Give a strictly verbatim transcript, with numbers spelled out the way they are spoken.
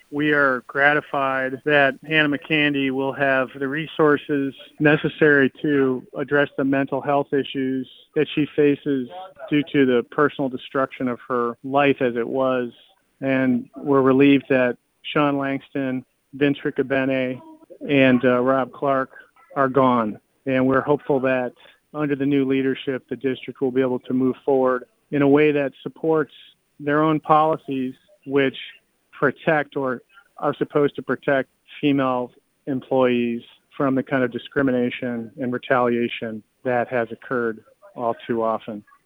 We are gratified that Hannah McCandy will have the resources necessary to address the mental health issues that she faces due to the personal destruction of her life as it was. And we're relieved that Sean Langston, Vince Riccobene, and uh, Rob Clark are gone. And we're hopeful that under the new leadership, the district will be able to move forward in a way that supports their own policies, which protect or are supposed to protect female employees from the kind of discrimination and retaliation that has occurred all too often.